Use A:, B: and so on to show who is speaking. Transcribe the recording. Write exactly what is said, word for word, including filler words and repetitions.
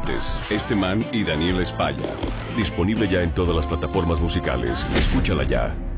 A: Fuentes, Este Man y Daniel Espalla. Disponible ya en todas las plataformas musicales. Escúchala ya.